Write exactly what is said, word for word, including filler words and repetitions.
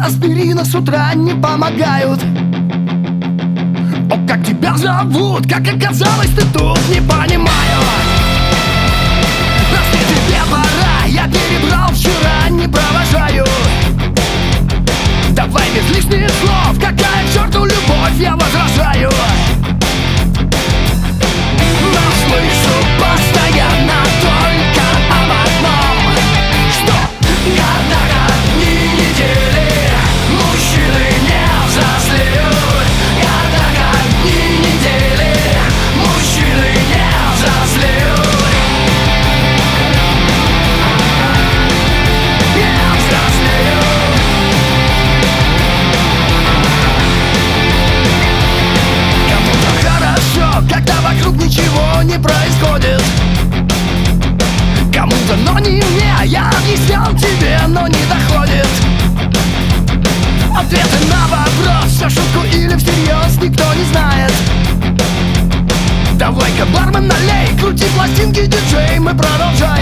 аспирина с утра не помогают. О, как тебя зовут, как оказалось ты тут, не понимаю. Раз тебе пора, я перебрал вчера, не провожаю. Давай без лишних слов, какая к черту любовь, я возражаю. Но слышу постоянно только об одном, что года, дни, недели мужчины не взрослеют. Года, дни, недели мужчины не взрослеют. Не взрослеют. Кому-то хорошо, когда вокруг ничего не происходит. Кому-то, но не мне, я объяснял тебе, но не доходит. Ответы на вопрос, в шутку или всерьез, никто не знает. Давай-ка, бармен, налей, крути пластинки, диджей, мы продолжаем.